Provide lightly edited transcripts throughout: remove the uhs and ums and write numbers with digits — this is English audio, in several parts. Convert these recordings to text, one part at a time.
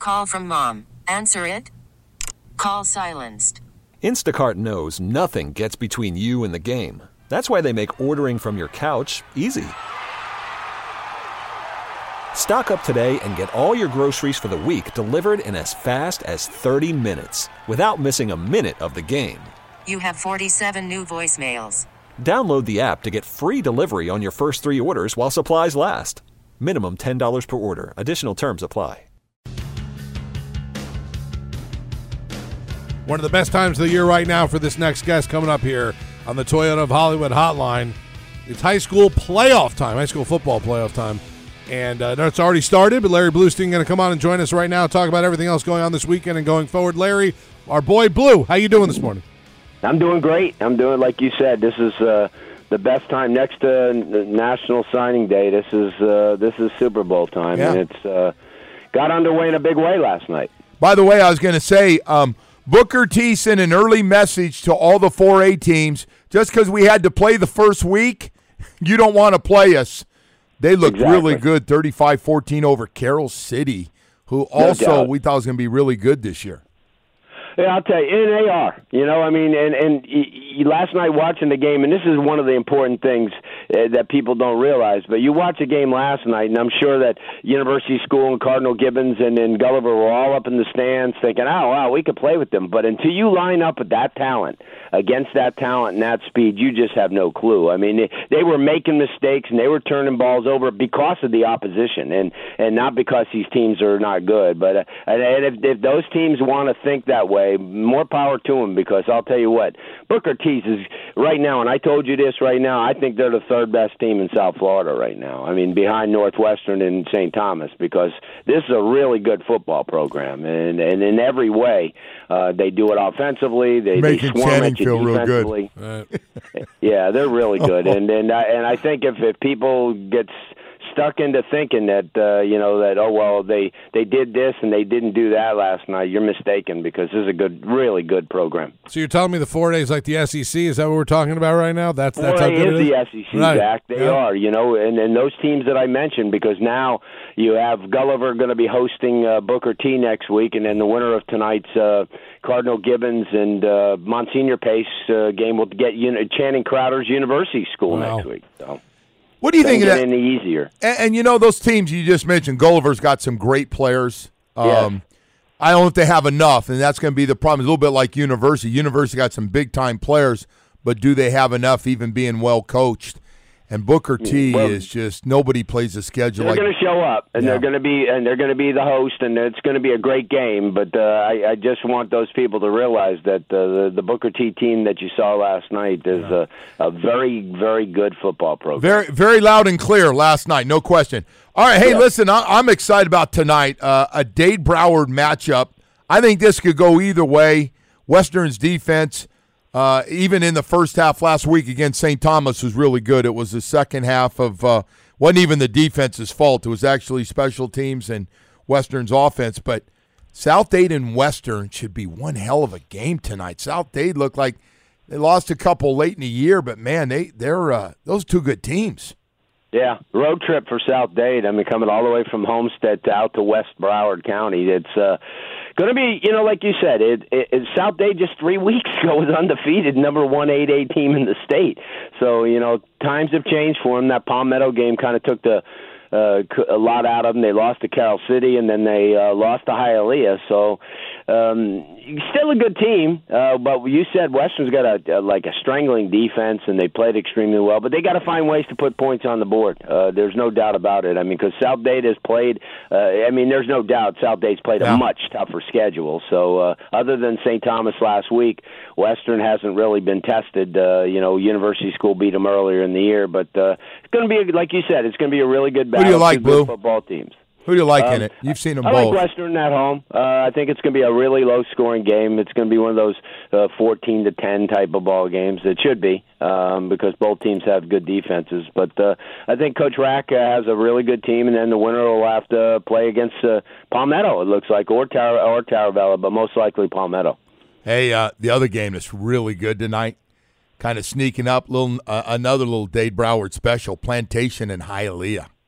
Call from mom. Answer it. Call silenced. Instacart knows nothing gets between you and the game. That's why they make ordering from your couch easy. Stock up today and get all your groceries for the week delivered in as fast as 30 minutes without missing a minute of the game. You have 47 new voicemails. Download the app to get free delivery on your first 3 orders while supplies last. Minimum $10 per order. Additional terms apply. One of the best times of the year right now for this next guest coming up here on the Toyota of Hollywood hotline. It's high school playoff time, high school football playoff time. And it's already started, but Larry Bluestein going to come on and join us right now, talk about everything else going on this weekend and going forward. Larry, our boy Blue, how you doing this morning? I'm doing great. I'm doing, like you said, this is the best time next to National Signing Day. This is Super Bowl time, yeah. And it's got underway in a big way last night. By the way, I was going to say, Booker T sent an early message to all the 4A teams. Just because we had to play the first week, you don't want to play us. They looked really good, 35-14 over Carroll City, who also we thought was going to be really good this year. Yeah, I'll tell you, and they are. You know, I mean, and last night watching the game, and this is one of the important things that people don't realize, but you watch the game last night, and I'm sure that University School and Cardinal Gibbons and Gulliver were all up in the stands thinking, oh, wow, we could play with them. But until you line up with that talent, against that talent and that speed, you just have no clue. I mean, they were making mistakes, and they were turning balls over because of the opposition, and not because these teams are not good. But if those teams want to think that way, more power to them, because I'll tell you what, Booker T's is right now, and I told you this right now, I think they're the third best team in South Florida right now. I mean, behind Northwestern and St. Thomas, because this is a really good football program, and in every way, they do it offensively. They swarm at you defensively. Real good. Yeah, they're really good, and I think if people get stuck into thinking that they did this and they didn't do that last night, you're mistaken, because this is a really good program. So you're telling me the 4A is like the SEC? Is that what we're talking about right now? That's how good it is? The SEC, right. Zach. They are, and those teams that I mentioned, because now you have Gulliver going to be hosting Booker T next week, and then the winner of tonight's Cardinal Gibbons and Monsignor Pace game will get Channing Crowder's University School next week. So. What do you think of that? Any easier? And those teams you just mentioned, Gulliver's got some great players. Yes. I don't know if they have enough, and that's going to be the problem. It's a little bit like University. University got some big-time players, but do they have enough even being well-coached? And Booker T is just, nobody plays the schedule. They're going to show up, and they're going to be the host, and it's going to be a great game. But I just want those people to realize that the Booker T team that you saw last night is a very, very good football program. Very, very loud and clear last night, no question. All right, hey, listen, I'm excited about tonight. A Dade-Broward matchup. I think this could go either way. Western's defense, even in the first half last week against St. Thomas, was really good. It was the second half of wasn't even the defense's fault. It was actually special teams and Western's offense. But South Dade and Western should be one hell of a game tonight. South Dade looked like they lost a couple late in the year, but, man, they're those two good teams. Yeah, road trip for South Dade. I mean, coming all the way from Homestead to out to West Broward County. It's going to be, like you said, South Dade just 3 weeks ago was undefeated, number 1 8A team in the state. So, times have changed for them. That Palmetto game kind of took a lot out of them. They lost to Carroll City, and then they lost to Hialeah. So, still a good team. But you said Western's got a strangling defense, and they played extremely well. But they got to find ways to put points on the board. There's no doubt about it. I mean, because South Dade has played. There's no doubt South Dade's played a much tougher schedule. So, other than St. Thomas last week, Western hasn't really been tested. University School beat them earlier in the year, but it's going to be, like you said, it's going to be a really good battle. Who do you like, Blue? Football teams. Who do you like in it? You've seen them both. I like Western at home. I think it's going to be a really low-scoring game. It's going to be one of those 14-10 type of ball games. It should be, because both teams have good defenses. But I think Coach Rack has a really good team, and then the winner will have to play against Palmetto, it looks like, or Taravella, but most likely Palmetto. Hey, the other game that's really good tonight, kind of sneaking up, another little Dade Broward special, Plantation and Hialeah.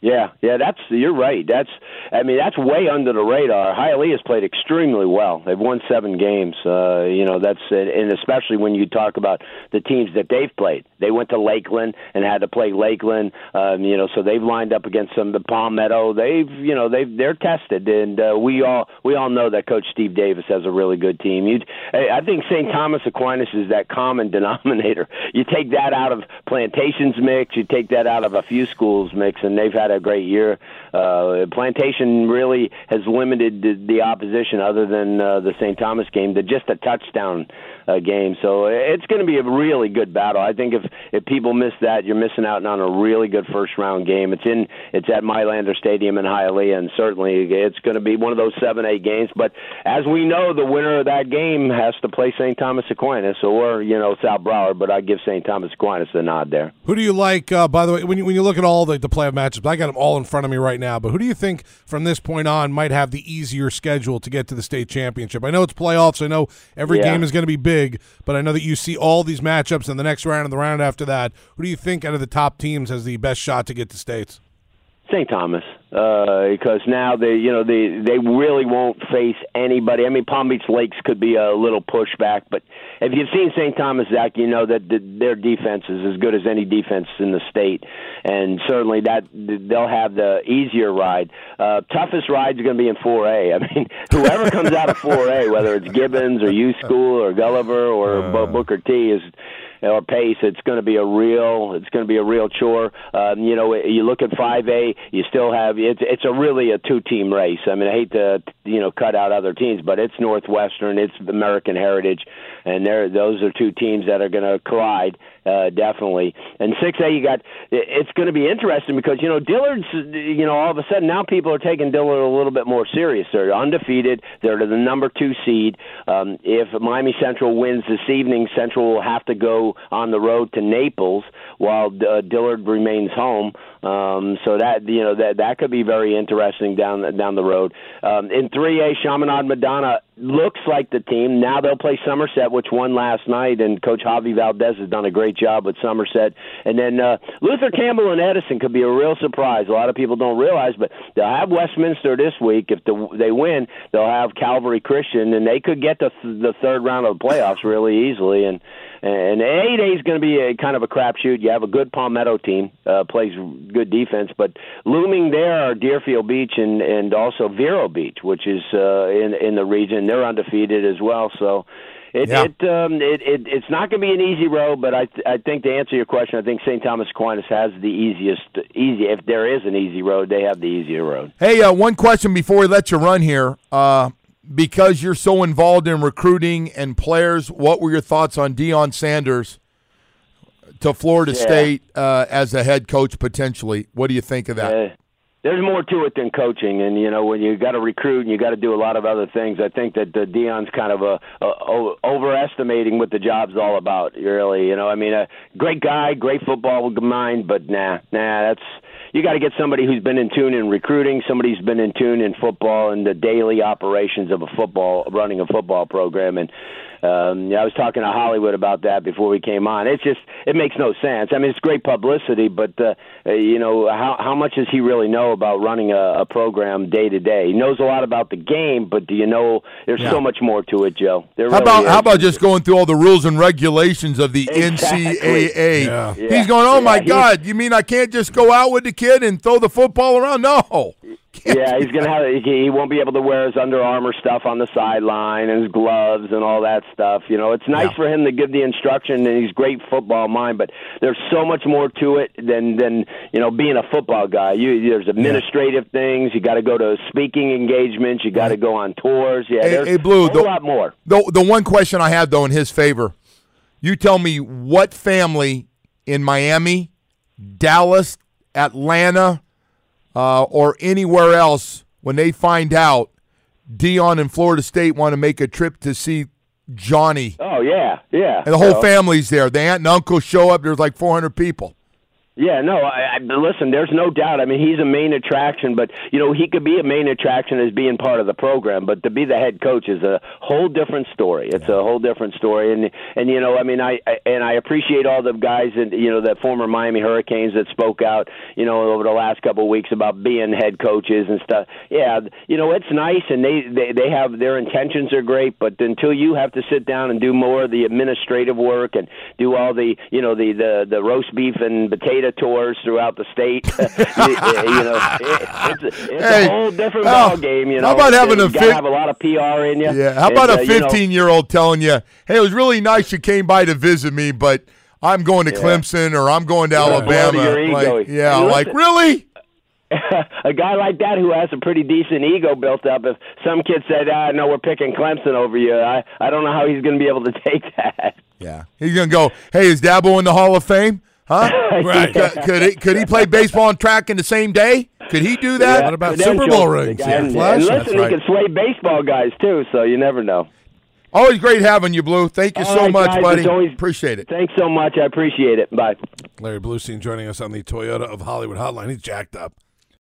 Yeah, you're right. That's way under the radar. Hialeah has played extremely well. They've won 7 games. That's and especially when you talk about the teams that they've played. They went to Lakeland and had to play Lakeland. So they've lined up against some of the Palmetto. They're tested, and we all know that Coach Steve Davis has a really good team. I think St. Thomas Aquinas is that common denominator. You take that out of Plantation's mix, you take that out of a few schools' mix, and they've had a great year. Plantation really has limited the opposition, other than the St. Thomas game, to just a touchdown game. So it's going to be a really good battle. I think if people miss that, you're missing out on a really good first round game. It's at Mylander Stadium in Hialeah, and certainly it's going to be one of those 7-8 games. But as we know, the winner of that game has to play St. Thomas Aquinas or South Broward. But I give St. Thomas Aquinas the nod there. Who do you like? By the way, when you look at all the playoff matchups, I got them all in front of me right now. But who do you think from this point on might have the easier schedule to get to the state championship? I know it's playoffs. I know every game is going to be big, but I know that you see all these matchups in the next round and the round after that. Who do you think out of the top teams has the best shot to get to states? St. Thomas, because now they really won't face anybody. I mean, Palm Beach Lakes could be a little pushback, but if you've seen St. Thomas, Zach, you know that their defense is as good as any defense in the state, and certainly that they'll have the easier ride. Toughest ride is going to be in 4A. I mean, whoever comes out of 4A, whether it's Gibbons or U School or Gulliver or Booker T, or Pace, it's going to be a real chore. You look at 5A, you still have it's really a 2-team race. I mean, I hate to cut out other teams, but it's Northwestern, it's American Heritage, and those are 2 teams that are going to collide. Definitely. And 6A, it's going to be interesting because, Dillard's, all of a sudden now people are taking Dillard a little bit more serious. They're undefeated. They're the number 2 seed. If Miami Central wins this evening, Central will have to go on the road to Naples while Dillard remains home. So that could be very interesting down the road. In 3A, Chaminade Madonna looks like the team. Now they'll play Somerset, which won last night, and Coach Javi Valdez has done a great job with Somerset. And then Luther Campbell and Edison could be a real surprise. A lot of people don't realize, but they'll have Westminster this week. If they win, they'll have Calvary Christian, and they could get to the third round of the playoffs really easily. And 8A is going to be a kind of a crapshoot. You have a good Palmetto team, plays good defense, but looming there are Deerfield Beach and also Vero Beach, which is in the region. They're undefeated as well, so it's not going to be an easy road. But I think to answer your question, I think St. Thomas Aquinas has the easy. If there is an easy road, they have the easier road. Hey, one question before we let you run here. Because you're so involved in recruiting and players, what were your thoughts on Deion Sanders to Florida State as a head coach potentially? What do you think of that? There's more to it than coaching, and when you got to recruit and you got to do a lot of other things, I think that Deion's kind of overestimating what the job's all about. Really, I mean, a great guy, great football mind, but that's. You got to get somebody who's been in tune in recruiting, somebody who's been in tune in football and the daily operations of running a football program. And I was talking to Hollywood about that before we came on. It makes no sense. I mean, it's great publicity, but how much does he really know about running a program day to day? He knows a lot about the game, but do you know there's so much more to it, Joe? How about just going through all the rules and regulations of the NCAA? Yeah. He's going, oh my God! You mean I can't just go out with the kid and throw the football around? No. Yeah, he's gonna have. He won't be able to wear his Under Armour stuff on the sideline and his gloves and all that stuff. It's nice for him to give the instruction, and he's great football mind. But there's so much more to it than being a football guy. There's administrative things. You got to go to speaking engagements. You got to go on tours. Yeah, there's Blue, a lot more. The one question I have though in his favor, you tell me what family in Miami, Dallas, Atlanta, or anywhere else, when they find out Deion and Florida State want to make a trip to see Johnny. Oh, yeah. And the whole family's there. The aunt and uncle show up. There's like 400 people. Yeah, no, listen, there's no doubt. I mean, he's a main attraction, but, he could be a main attraction as being part of the program, but to be the head coach is a whole different story. It's a whole different story. And I mean, I appreciate all the guys and, the former Miami Hurricanes that spoke out, over the last couple of weeks about being head coaches and stuff. Yeah, it's nice, and they have, their intentions are great, but until you have to sit down and do more of the administrative work and do all the, the roast beef and potato tours throughout the state. It's a whole different ball game. How about having you gotta have a lot of PR in you? Yeah. How about a 15-year-old telling you, "Hey, it was really nice you came by to visit me, but I'm going to Clemson or I'm going to Alabama." Really? A guy like that who has a pretty decent ego built up, if some kid said, no, we're picking Clemson over you, I don't know how he's going to be able to take that. Yeah. He's going to go, "Hey, is Dabo in the Hall of Fame?" Huh? Right. Could he play baseball and track in the same day? Could he do that? What about Super Bowl rings? And listen, he can sway baseball guys, too, so you never know. Always great having you, Blue. Thank you so much, guys, buddy. Appreciate it. Thanks so much. I appreciate it. Bye. Larry Bluestein joining us on the Toyota of Hollywood hotline. He's jacked up.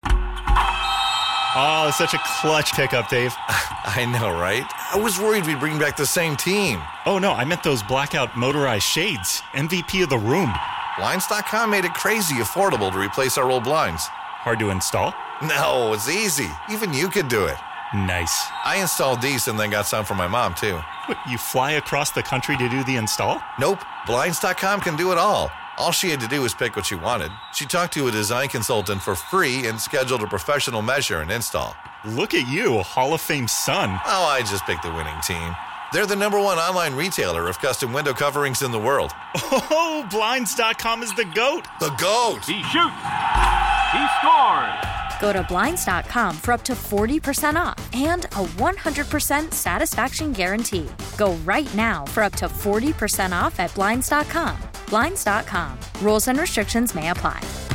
Oh, such a clutch pickup, Dave. I know, right? I was worried we'd bring back the same team. Oh, no, I meant those blackout motorized shades. MVP of the room. Blinds.com made it crazy affordable to replace our old blinds. Hard to install? No, it's easy. Even you could do it. Nice. I installed these and then got some for my mom, too. What, you fly across the country to do the install? Nope. Blinds.com can do it all. All she had to do was pick what she wanted. She talked to a design consultant for free and scheduled a professional measure and install. Look at you, a Hall of Fame son. Oh, I just picked the winning team. They're the #1 online retailer of custom window coverings in the world. Oh, Blinds.com is the GOAT. The GOAT. He shoots. He scores. Go to Blinds.com for up to 40% off and a 100% satisfaction guarantee. Go right now for up to 40% off at Blinds.com. Blinds.com. Rules and restrictions may apply.